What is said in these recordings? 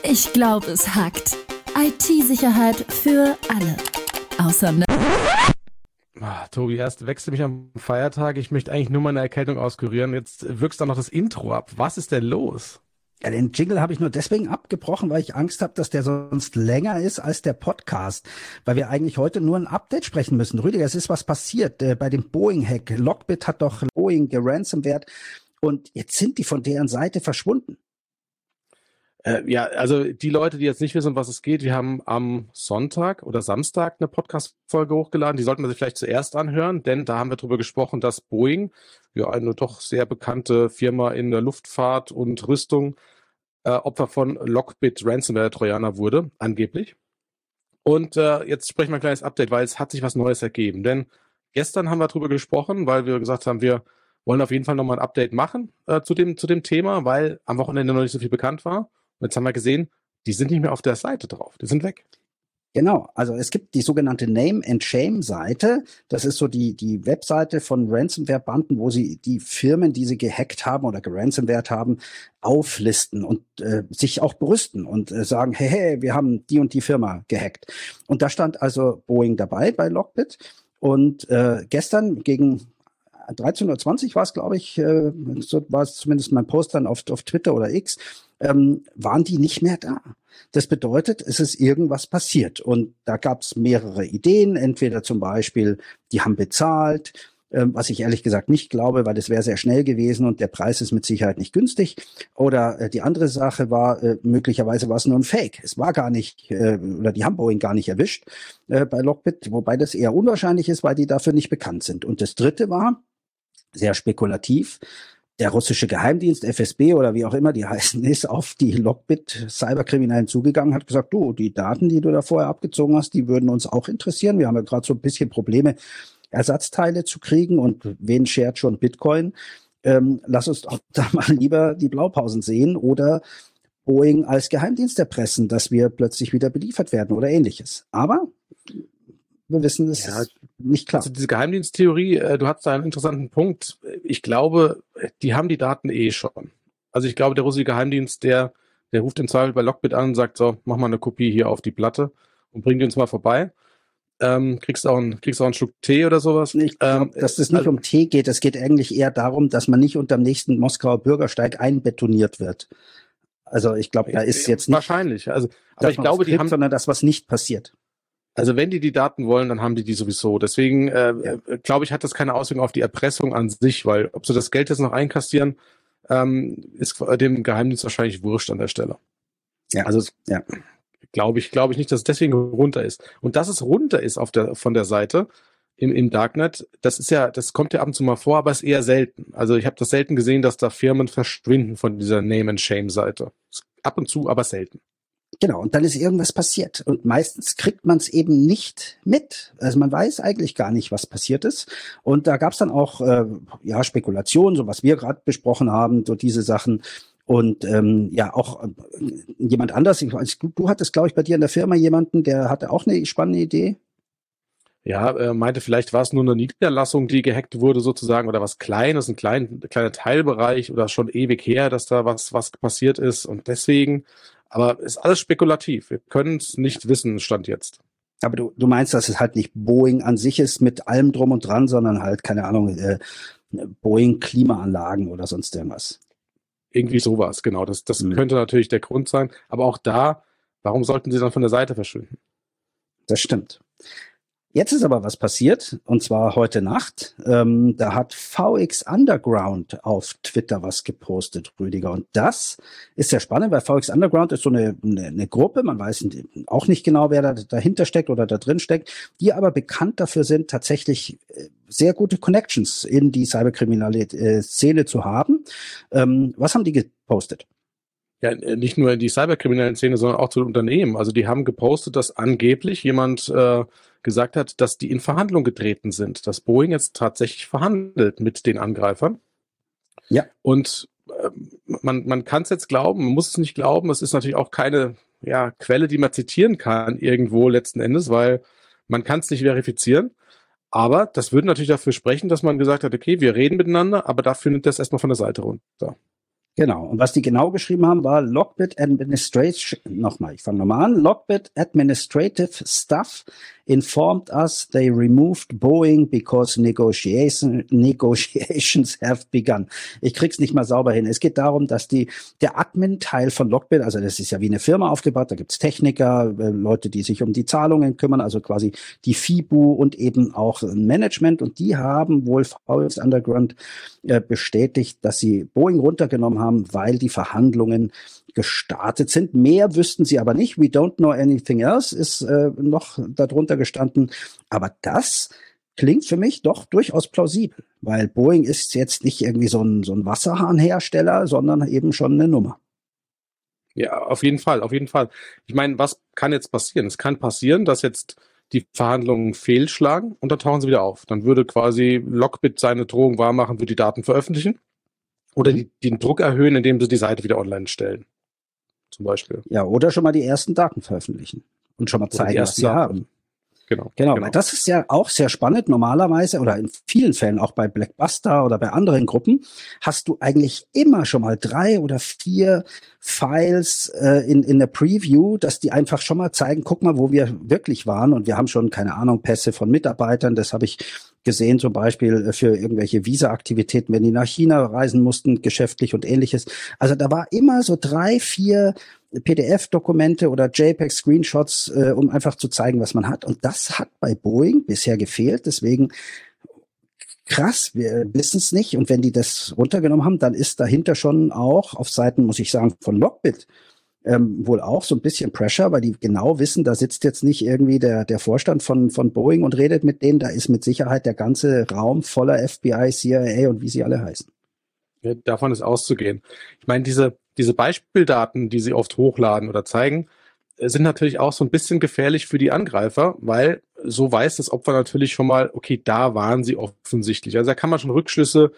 Ich glaube, es hackt. IT-Sicherheit für alle. Außer Tobi, erst wechsel mich am Feiertag. Ich möchte eigentlich nur meine Erkältung auskurieren. Jetzt wirkst du noch das Intro ab. Was ist denn los? Ja, den Jingle habe ich nur deswegen abgebrochen, weil ich Angst habe, dass der sonst länger ist als der Podcast, weil wir eigentlich heute nur ein Update sprechen müssen. Rüdiger, es ist was passiert bei dem Boeing-Hack. Lockbit hat doch Boeing geransomwert und jetzt sind die von deren Seite verschwunden. Ja, also die Leute, die jetzt nicht wissen, um was es geht, wir haben am Sonntag oder Samstag eine Podcast-Folge hochgeladen. Die sollten wir sich vielleicht zuerst anhören, denn da haben wir darüber gesprochen, dass Boeing, ja eine doch sehr bekannte Firma in der Luftfahrt und Rüstung, Opfer von Lockbit Ransomware-Trojaner wurde, angeblich. Und jetzt sprechen wir ein kleines Update, weil es hat sich was Neues ergeben. Denn gestern haben wir darüber gesprochen, weil wir gesagt haben, wir wollen auf jeden Fall nochmal ein Update machen zu dem Thema, weil am Wochenende noch nicht so viel bekannt war. Und jetzt haben wir gesehen, die sind nicht mehr auf der Seite drauf. Die sind weg. Genau, also es gibt die sogenannte Name-and-Shame-Seite. Das ist so die Webseite von Ransomware-Banden, wo sie die Firmen, die sie gehackt haben oder geransomwared haben, auflisten und sich auch brüsten und sagen, hey, wir haben die und die Firma gehackt. Und da stand also Boeing dabei bei Lockbit. Und gestern gegen 13:20 Uhr war es, glaube ich, so war es zumindest mein Post dann auf Twitter oder X, waren die nicht mehr da. Das bedeutet, es ist irgendwas passiert. Und da gab es mehrere Ideen. Entweder zum Beispiel, die haben bezahlt, was ich ehrlich gesagt nicht glaube, weil das wäre sehr schnell gewesen und der Preis ist mit Sicherheit nicht günstig. Oder die andere Sache war, möglicherweise war es nur ein Fake. Es war gar nicht, oder die haben Boeing gar nicht erwischt bei Lockbit, wobei das eher unwahrscheinlich ist, weil die dafür nicht bekannt sind. Und das dritte war, sehr spekulativ, der russische Geheimdienst, FSB oder wie auch immer die heißen, ist auf die Lockbit-Cyberkriminellen zugegangen, hat gesagt, du, die Daten, die du da vorher abgezogen hast, die würden uns auch interessieren. Wir haben ja gerade so ein bisschen Probleme, Ersatzteile zu kriegen und wen schert schon Bitcoin? Lass uns doch da mal lieber die Blaupausen sehen oder Boeing als Geheimdienst erpressen, dass wir plötzlich wieder beliefert werden oder ähnliches. Aber wir wissen es nicht klar. Also diese Geheimdiensttheorie, du hast da einen interessanten Punkt. Ich glaube, die haben die Daten schon. Also ich glaube, der russische Geheimdienst, der ruft im Zweifel bei Lockbit an und sagt, so, mach mal eine Kopie hier auf die Platte und bring die uns mal vorbei. Kriegst auch einen Schluck Tee oder sowas? Ich glaube, dass es nicht um Tee geht. Es geht eigentlich eher darum, dass man nicht unterm nächsten Moskauer Bürgersteig einbetoniert wird. Also ich glaube, da ist jetzt nicht wahrscheinlich. Also, aber ich glaube, die haben, sondern das, was nicht passiert. Also wenn die Daten wollen, dann haben die sowieso. Deswegen glaube ich, hat das keine Auswirkung auf die Erpressung an sich, weil ob sie das Geld jetzt noch einkassieren, ist dem Geheimdienst wahrscheinlich wurscht an der Stelle. Ja. Also glaube ich nicht, dass es deswegen runter ist. Und dass es runter ist von der Seite im Darknet, das kommt ja ab und zu mal vor, aber ist eher selten. Also ich habe das selten gesehen, dass da Firmen verschwinden von dieser Name-and-Shame-Seite. Ab und zu, aber selten. Genau, und dann ist irgendwas passiert. Und meistens kriegt man es eben nicht mit. Also man weiß eigentlich gar nicht, was passiert ist. Und da gab es dann auch Spekulationen, so was wir gerade besprochen haben, so diese Sachen. Und auch jemand anders, du hattest, glaube ich, bei dir in der Firma jemanden, der hatte auch eine spannende Idee. Ja, meinte, vielleicht war es nur eine Niederlassung, die gehackt wurde sozusagen oder was Kleines, ein kleiner Teilbereich oder schon ewig her, dass da was passiert ist und deswegen, aber ist alles spekulativ. Wir können es nicht wissen, Stand jetzt. Aber du meinst, dass es halt nicht Boeing an sich ist mit allem drum und dran, sondern halt, keine Ahnung, Boeing-Klimaanlagen oder sonst irgendwas. Irgendwie sowas, genau. Das könnte natürlich der Grund sein. Aber auch da, warum sollten sie dann von der Seite verschwinden? Das stimmt. Jetzt ist aber was passiert, und zwar heute Nacht. Da hat VX Underground auf Twitter was gepostet, Rüdiger. Und das ist sehr spannend, weil VX Underground ist so eine Gruppe, man weiß auch nicht genau, wer da dahinter steckt oder da drin steckt, die aber bekannt dafür sind, tatsächlich sehr gute Connections in die cyberkriminelle Szene zu haben. Was haben die gepostet? Ja, nicht nur in die cyberkriminellen Szene, sondern auch zu den Unternehmen. Also die haben gepostet, dass angeblich jemand gesagt hat, dass die in Verhandlung getreten sind, dass Boeing jetzt tatsächlich verhandelt mit den Angreifern. Ja. Und man kann es jetzt glauben, man muss es nicht glauben. Es ist natürlich auch keine Quelle, die man zitieren kann irgendwo letzten Endes, weil man kann es nicht verifizieren. Aber das würde natürlich dafür sprechen, dass man gesagt hat, okay, wir reden miteinander, aber dafür nimmt das erstmal von der Seite runter. Genau. Und was die genau geschrieben haben, war Lockbit Administration, nochmal, ich fange nochmal an. Lockbit Administrative Staff informed us they removed Boeing because negotiations have begun. Ich krieg's nicht mal sauber hin. Es geht darum, dass der Admin-Teil von Lockbit, also das ist ja wie eine Firma aufgebaut, da gibt's Techniker, Leute, die sich um die Zahlungen kümmern, also quasi die FIBU und eben auch Management, und die haben wohl VX Underground bestätigt, dass sie Boeing runtergenommen haben, weil die Verhandlungen gestartet sind. Mehr wüssten sie aber nicht. We don't know anything else ist noch darunter gestanden. Aber das klingt für mich doch durchaus plausibel, weil Boeing ist jetzt nicht irgendwie so ein Wasserhahnhersteller, sondern eben schon eine Nummer. Ja, auf jeden Fall, auf jeden Fall. Ich meine, was kann jetzt passieren? Es kann passieren, dass jetzt die Verhandlungen fehlschlagen und dann tauchen sie wieder auf. Dann würde quasi Lockbit seine Drohung wahrmachen, würde die Daten veröffentlichen oder den Druck erhöhen, indem sie die Seite wieder online stellen. Zum Beispiel. Ja, oder schon mal die ersten Daten veröffentlichen und schon mal zeigen, was sie haben. Genau. Weil das ist ja auch sehr spannend. Normalerweise oder in vielen Fällen auch bei Blackbuster oder bei anderen Gruppen hast du eigentlich immer schon mal 3 oder 4 Files in der Preview, dass die einfach schon mal zeigen, guck mal, wo wir wirklich waren, und wir haben schon, keine Ahnung, Pässe von Mitarbeitern. Das habe ich gesehen, zum Beispiel für irgendwelche Visa-Aktivitäten, wenn die nach China reisen mussten, geschäftlich und ähnliches. Also da war immer so 3, 4 PDF-Dokumente oder JPEG-Screenshots, um einfach zu zeigen, was man hat. Und das hat bei Boeing bisher gefehlt. Deswegen krass, wir wissen es nicht. Und wenn die das runtergenommen haben, dann ist dahinter schon auch auf Seiten, muss ich sagen, von Lockbit wohl auch so ein bisschen Pressure, weil die genau wissen, da sitzt jetzt nicht irgendwie der Vorstand von Boeing und redet mit denen. Da ist mit Sicherheit der ganze Raum voller FBI, CIA und wie sie alle heißen. Ja, davon ist auszugehen. Ich meine, diese Beispieldaten, die sie oft hochladen oder zeigen, sind natürlich auch so ein bisschen gefährlich für die Angreifer, weil so weiß das Opfer natürlich schon mal, okay, da waren sie offensichtlich. Also da kann man schon Rückschlüsse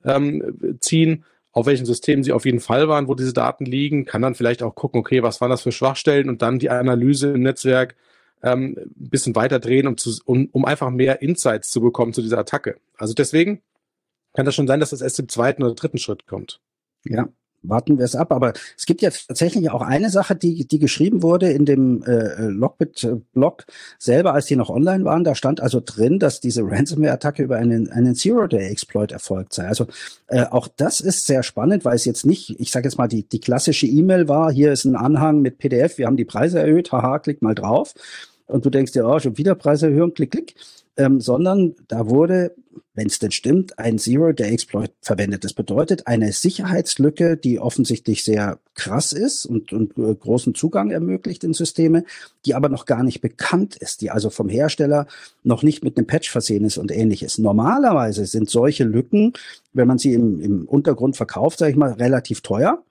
ziehen, auf welchen Systemen sie auf jeden Fall waren, wo diese Daten liegen, kann dann vielleicht auch gucken, okay, was waren das für Schwachstellen, und dann die Analyse im Netzwerk ein bisschen weiter drehen, um einfach mehr Insights zu bekommen zu dieser Attacke. Also deswegen kann das schon sein, dass das erst im 2. oder 3. Schritt kommt. Ja, warten wir es ab. Aber es gibt jetzt tatsächlich auch eine Sache, die geschrieben wurde in dem Lockbit-Blog selber, als die noch online waren. Da stand also drin, dass diese Ransomware-Attacke über einen Zero-Day-Exploit erfolgt sei. Also auch das ist sehr spannend, weil es jetzt nicht, ich sage jetzt mal, die klassische E-Mail war, hier ist ein Anhang mit PDF, wir haben die Preise erhöht, haha, klick mal drauf. Und du denkst dir, oh, schon wieder Preiserhöhung, klick, klick. Sondern da wurde, wenn es denn stimmt, ein Zero-Day-Exploit verwendet. Das bedeutet eine Sicherheitslücke, die offensichtlich sehr krass ist und großen Zugang ermöglicht in Systeme, die aber noch gar nicht bekannt ist, die also vom Hersteller noch nicht mit einem Patch versehen ist und ähnliches. Normalerweise sind solche Lücken, wenn man sie im Untergrund verkauft, sage ich mal, relativ teuer.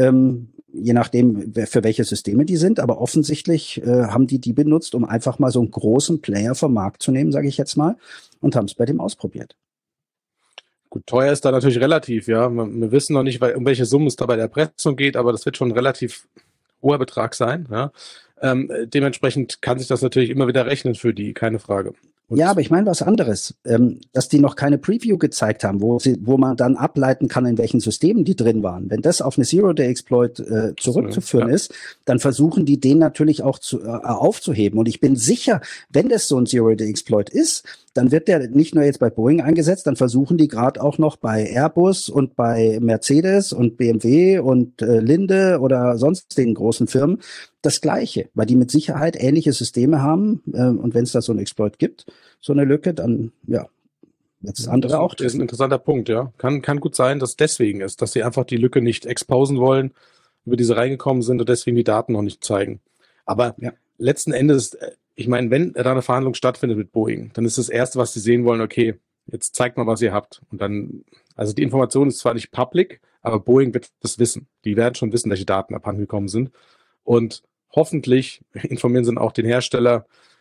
Je nachdem, für welche Systeme die sind, aber offensichtlich haben die benutzt, um einfach mal so einen großen Player vom Markt zu nehmen, sage ich jetzt mal, und haben es bei dem ausprobiert. Gut, teuer ist da natürlich relativ, ja. Wir wissen noch nicht, um welche Summen es da bei der Erpressung geht, aber das wird schon ein relativ hoher Betrag sein, ja. Dementsprechend kann sich das natürlich immer wieder rechnen für die, keine Frage. Und ja, aber ich meine was anderes, dass die noch keine Preview gezeigt haben, wo man dann ableiten kann, in welchen Systemen die drin waren. Wenn das auf eine Zero-Day-Exploit zurückzuführen ist, dann versuchen die den natürlich auch aufzuheben. Und ich bin sicher, wenn das so ein Zero-Day-Exploit ist, dann wird der nicht nur jetzt bei Boeing eingesetzt, dann versuchen die gerade auch noch bei Airbus und bei Mercedes und BMW und Linde oder sonst den großen Firmen das Gleiche, weil die mit Sicherheit ähnliche Systeme haben, und wenn es da so einen Exploit gibt, so eine Lücke, dann ja, wird das andere auch. Das ist ein interessanter Punkt, ja. Kann gut sein, dass deswegen ist, dass sie einfach die Lücke nicht exposen wollen, über die sie reingekommen sind und deswegen die Daten noch nicht zeigen. Aber letzten Endes, ich meine, wenn da eine Verhandlung stattfindet mit Boeing, dann ist das Erste, was sie sehen wollen, okay, jetzt zeigt mal, was ihr habt. Und dann, also die Information ist zwar nicht public, aber Boeing wird das wissen. Die werden schon wissen, welche Daten abhanden gekommen sind. Und hoffentlich informieren sie dann auch den Hersteller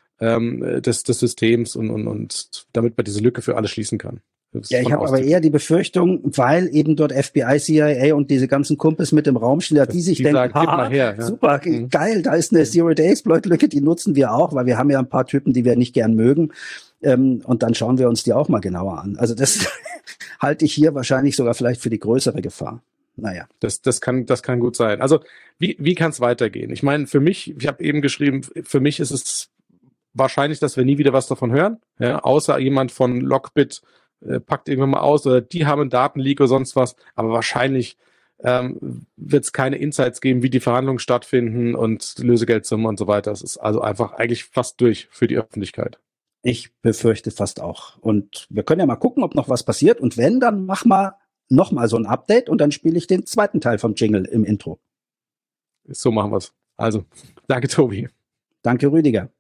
des Systems und damit man diese Lücke für alle schließen kann. Ja, ich habe aber eher die Befürchtung, weil eben dort FBI, CIA und diese ganzen Kumpels mit im Raum stehen, die sich denken, gib mal her, ja. Super, geil, da ist eine Zero-Day-Exploit-Lücke, die nutzen wir auch, weil wir haben ja ein paar Typen, die wir nicht gern mögen. Und dann schauen wir uns die auch mal genauer an. Also das halte ich hier wahrscheinlich sogar vielleicht für die größere Gefahr. naja. Das kann gut sein. Also wie kann es weitergehen? Ich meine, für mich, ich habe eben geschrieben, für mich ist es wahrscheinlich, dass wir nie wieder was davon hören, ja, außer jemand von Lockbit packt irgendwann mal aus oder die haben einen Datenleak oder sonst was, aber wahrscheinlich wird es keine Insights geben, wie die Verhandlungen stattfinden und Lösegeldsummen und so weiter. Es ist also einfach eigentlich fast durch für die Öffentlichkeit. Ich befürchte fast auch. Und wir können ja mal gucken, ob noch was passiert. Und wenn, dann mach mal noch mal so ein Update und dann spiele ich den zweiten Teil vom Jingle im Intro. So machen wir's. Also, danke Tobi. Danke Rüdiger.